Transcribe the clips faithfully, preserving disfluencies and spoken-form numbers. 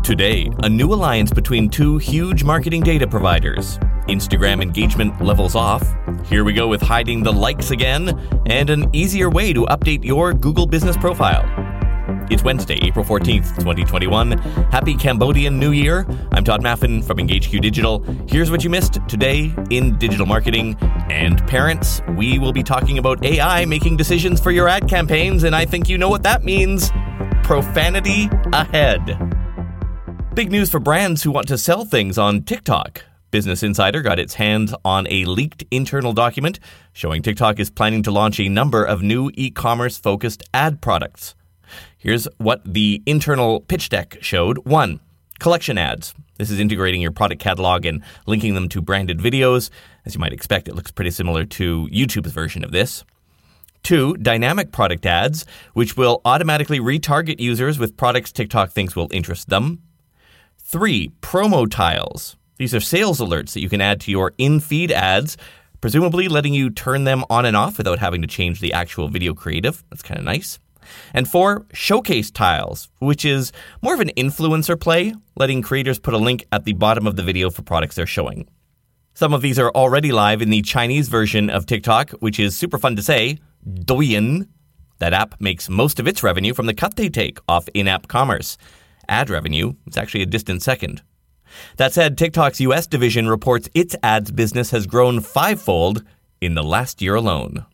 Today, a new alliance between two huge marketing data providers. Instagram engagement levels off. Here we go with hiding the likes again, and an easier way to update your Google business profile. It's Wednesday, April fourteenth, twenty twenty-one. Happy Cambodian New Year. I'm Todd Maffin from EngageQ Digital. Here's what you missed today in digital marketing. And parents, we will be talking about A I making decisions for your ad campaigns, and I think you know what that means. Profanity ahead. Big news for brands who want to sell things on TikTok. Business Insider got its hands on a leaked internal document showing TikTok is planning to launch a number of new e-commerce-focused ad products. Here's what the internal pitch deck showed. One, collection ads. This is integrating your product catalog and linking them to branded videos. As you might expect, it looks pretty similar to YouTube's version of this. Two, dynamic product ads, which will automatically retarget users with products TikTok thinks will interest them. Three, promo tiles. These are sales alerts that you can add to your in-feed ads, presumably letting you turn them on and off without having to change the actual video creative. That's kind of nice. And four, showcase tiles, which is more of an influencer play, letting creators put a link at the bottom of the video for products they're showing. Some of these are already live in the Chinese version of TikTok, which is super fun to say, Douyin. That app makes most of its revenue from the cut they take off in-app commerce. Ad revenue is actually a distant second. That said, TikTok's U S division reports its ads business has grown fivefold in the last year alone.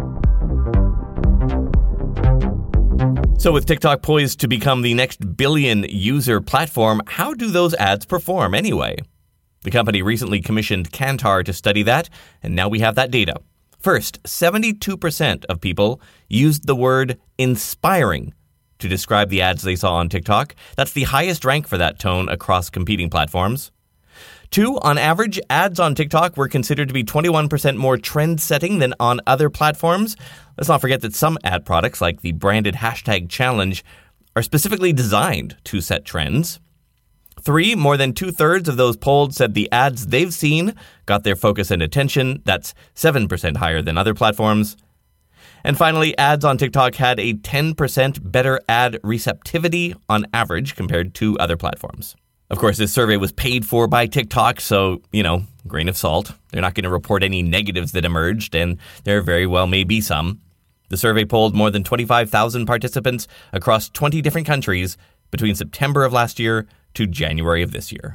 So with TikTok poised to become the next billion-user platform, how do those ads perform anyway? The company recently commissioned Kantar to study that, and now we have that data. First, seventy-two percent of people used the word inspiring to describe the ads they saw on TikTok. That's the highest rank for that tone across competing platforms. Two, on average, ads on TikTok were considered to be twenty-one percent more trend-setting than on other platforms. Let's not forget that some ad products, like the branded hashtag challenge, are specifically designed to set trends. Three, more than two-thirds of those polled said the ads they've seen got their focus and attention. That's seven percent higher than other platforms. And finally, ads on TikTok had a ten percent better ad receptivity on average compared to other platforms. Of course, this survey was paid for by TikTok, so, you know, grain of salt. They're not going to report any negatives that emerged, and there very well may be some. The survey polled more than twenty-five thousand participants across twenty different countries between September of last year to January of this year.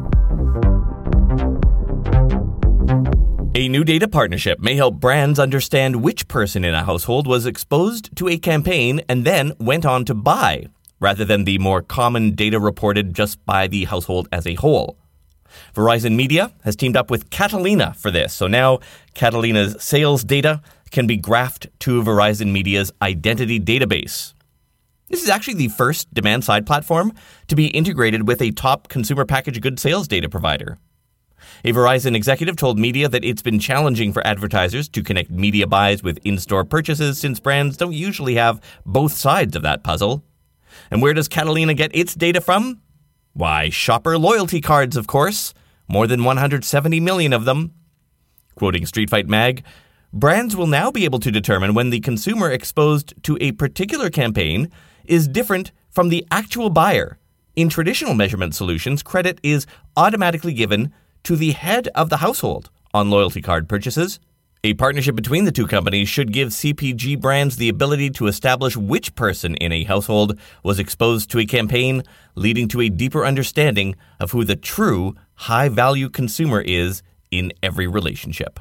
A new data partnership may help brands understand which person in a household was exposed to a campaign and then went on to buy, rather than the more common data reported just by the household as a whole. Verizon Media has teamed up with Catalina for this, so now Catalina's sales data can be graphed to Verizon Media's identity database. This is actually the first demand-side platform to be integrated with a top consumer packaged goods sales data provider. A Verizon executive told media that it's been challenging for advertisers to connect media buys with in-store purchases since brands don't usually have both sides of that puzzle. And where does Catalina get its data from? Why, shopper loyalty cards, of course. More than one hundred seventy million of them. Quoting Street Fight Mag, brands will now be able to determine when the consumer exposed to a particular campaign is different from the actual buyer. In traditional measurement solutions, credit is automatically given to the head of the household on loyalty card purchases. A partnership between the two companies should give C P G brands the ability to establish which person in a household was exposed to a campaign, leading to a deeper understanding of who the true high-value consumer is in every relationship.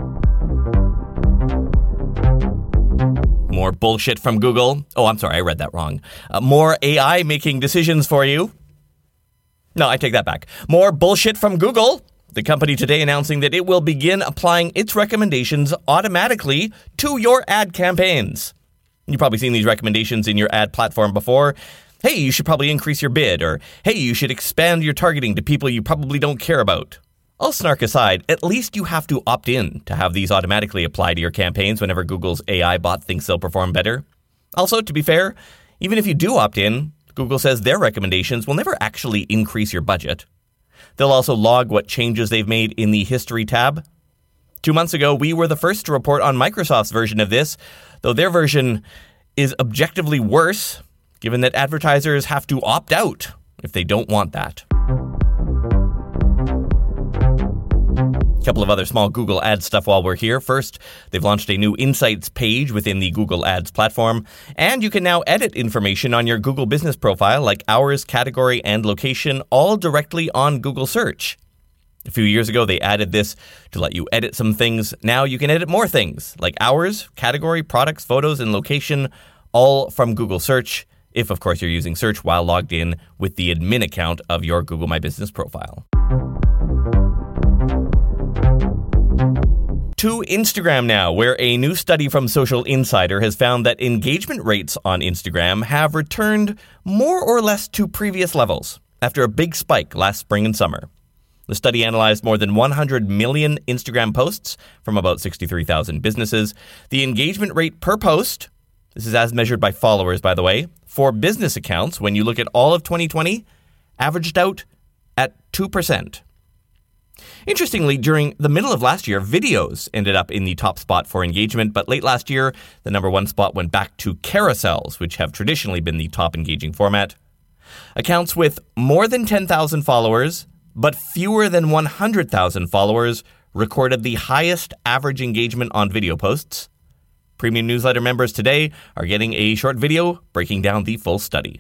More bullshit from Google. Oh, I'm sorry, I read that wrong. Uh, more A I making decisions for you. No, I take that back. More bullshit from Google. The company today announcing that it will begin applying its recommendations automatically to your ad campaigns. You've probably seen these recommendations in your ad platform before. Hey, you should probably increase your bid, or hey, you should expand your targeting to people you probably don't care about. All snark aside, at least you have to opt in to have these automatically apply to your campaigns whenever Google's A I bot thinks they'll perform better. Also, to be fair, even if you do opt in, Google says their recommendations will never actually increase your budget. They'll also log what changes they've made in the History tab. Two months ago, we were the first to report on Microsoft's version of this, though their version is objectively worse, given that advertisers have to opt out if they don't want that. A couple of other small Google Ads stuff while we're here. First, they've launched a new Insights page within the Google Ads platform, and you can now edit information on your Google business profile like hours, category, and location, all directly on Google Search. A few years ago, they added this to let you edit some things. Now you can edit more things like hours, category, products, photos, and location, all from Google Search, if, of course, you're using Search while logged in with the admin account of your Google My Business profile. To Instagram now, where a new study from Social Insider has found that engagement rates on Instagram have returned more or less to previous levels after a big spike last spring and summer. The study analyzed more than one hundred million Instagram posts from about sixty-three thousand businesses. The engagement rate per post, this is as measured by followers, by the way, for business accounts, when you look at all of twenty twenty, averaged out at two percent. Interestingly, during the middle of last year, videos ended up in the top spot for engagement, but late last year, the number one spot went back to carousels, which have traditionally been the top engaging format. Accounts with more than ten thousand followers, but fewer than one hundred thousand followers, recorded the highest average engagement on video posts. Premium newsletter members today are getting a short video breaking down the full study.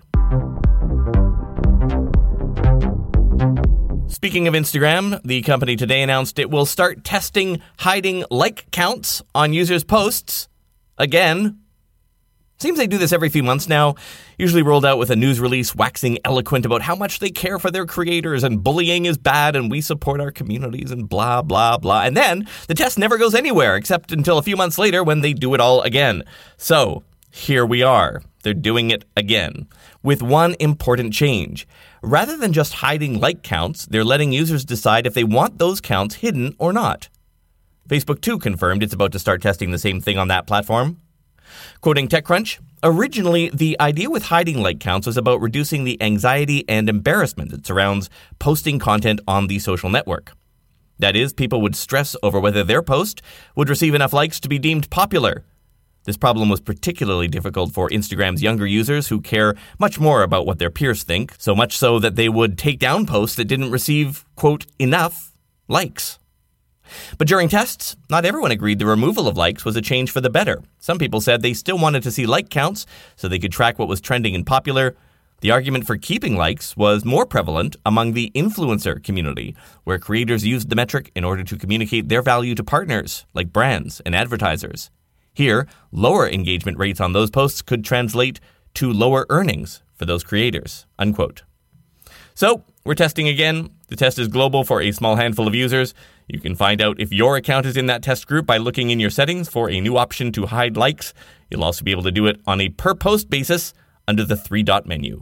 Speaking of Instagram, the company today announced it will start testing hiding like counts on users' posts. Again. Seems they do this every few months now, usually rolled out with a news release waxing eloquent about how much they care for their creators and bullying is bad and we support our communities and blah, blah, blah. And then the test never goes anywhere except until a few months later when they do it all again. So here we are. They're doing it again with one important change. Rather than just hiding like counts, they're letting users decide if they want those counts hidden or not. Facebook, too, confirmed it's about to start testing the same thing on that platform. Quoting TechCrunch, originally, the idea with hiding like counts was about reducing the anxiety and embarrassment that surrounds posting content on the social network. That is, people would stress over whether their post would receive enough likes to be deemed popular. This problem was particularly difficult for Instagram's younger users who care much more about what their peers think, so much so that they would take down posts that didn't receive, quote, enough likes. But during tests, not everyone agreed the removal of likes was a change for the better. Some people said they still wanted to see like counts so they could track what was trending and popular. The argument for keeping likes was more prevalent among the influencer community, where creators used the metric in order to communicate their value to partners, like brands and advertisers. Here, lower engagement rates on those posts could translate to lower earnings for those creators, unquote. So, we're testing again. The test is global for a small handful of users. You can find out if your account is in that test group by looking in your settings for a new option to hide likes. You'll also be able to do it on a per-post basis under the three-dot menu.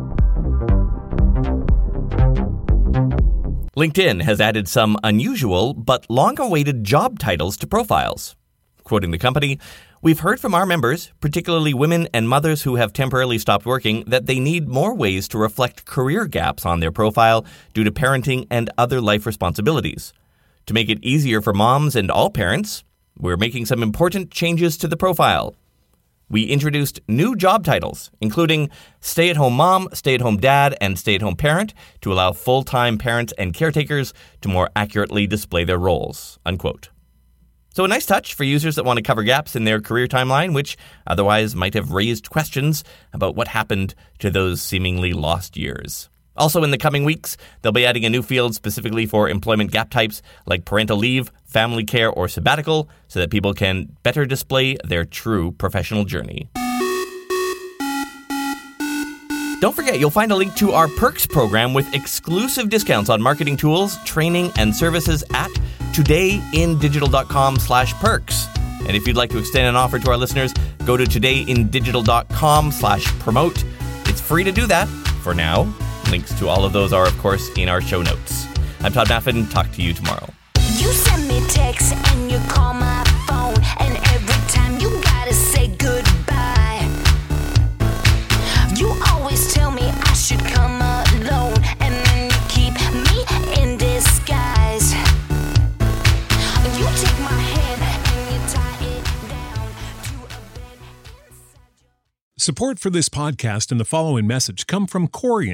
LinkedIn has added some unusual but long-awaited job titles to profiles. Quoting the company, "We've heard from our members, particularly women and mothers who have temporarily stopped working, that they need more ways to reflect career gaps on their profile due to parenting and other life responsibilities. To make it easier for moms and all parents, we're making some important changes to the profile. We introduced new job titles, including stay-at-home mom, stay-at-home dad, and stay-at-home parent to allow full-time parents and caretakers to more accurately display their roles," unquote. So a nice touch for users that want to cover gaps in their career timeline, which otherwise might have raised questions about what happened to those seemingly lost years. Also in the coming weeks, they'll be adding a new field specifically for employment gap types like parental leave, family care, or sabbatical, so that people can better display their true professional journey. Don't forget, you'll find a link to our Perks program with exclusive discounts on marketing tools, training, and services at todayindigital.com slash perks. And if you'd like to extend an offer to our listeners, go to todayindigital.com slash promote. It's free to do that for now. Links to all of those are, of course, in our show notes. I'm Todd Maffin. Talk to you tomorrow. You send me texts and you call my phone, and every time you gotta say goodbye. You always tell me I should come alone, and then you keep me in disguise. You take my hand and you tie it down to a bed inside your... Support for this podcast and the following message come from Corient.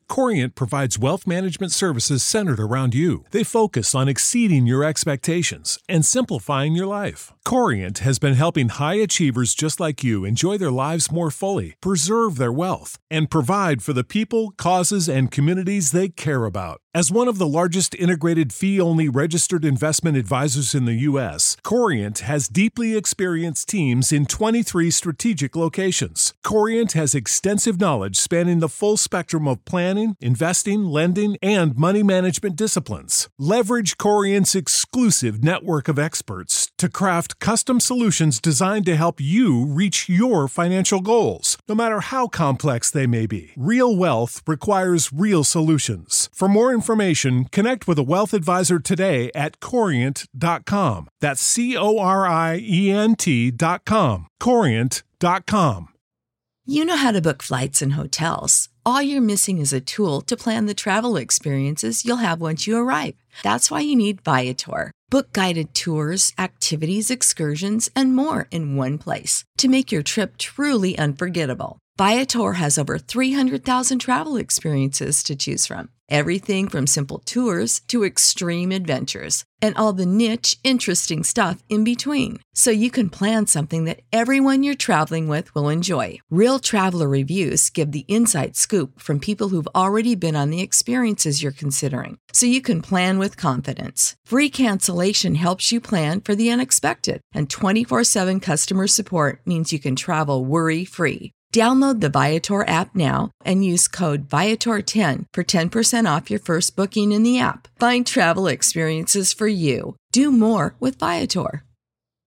Corient provides wealth management services centered around you. They focus on exceeding your expectations and simplifying your life. Corient has been helping high achievers just like you enjoy their lives more fully, preserve their wealth, and provide for the people, causes, and communities they care about. As one of the largest integrated fee-only registered investment advisors in the U S, Corient has deeply experienced teams in twenty-three strategic locations. Corient has extensive knowledge spanning the full spectrum of planning, investing, lending, and money management disciplines. Leverage Corient's exclusive network of experts to craft custom solutions designed to help you reach your financial goals, no matter how complex they may be. Real wealth requires real solutions. For more information, connect with a wealth advisor today at corient dot com. That's C O R I E N T dot com. corient dot com. You know how to book flights and hotels. All you're missing is a tool to plan the travel experiences you'll have once you arrive. That's why you need Viator. Book guided tours, activities, excursions, and more in one place to make your trip truly unforgettable. Viator has over three hundred thousand travel experiences to choose from. Everything from simple tours to extreme adventures and all the niche, interesting stuff in between. So you can plan something that everyone you're traveling with will enjoy. Real traveler reviews give the inside scoop from people who've already been on the experiences you're considering. So you can plan with confidence. Free cancellation helps you plan for the unexpected. And twenty-four seven customer support means you can travel worry-free. Download the Viator app now and use code Viator ten for ten percent off your first booking in the app. Find travel experiences for you. Do more with Viator.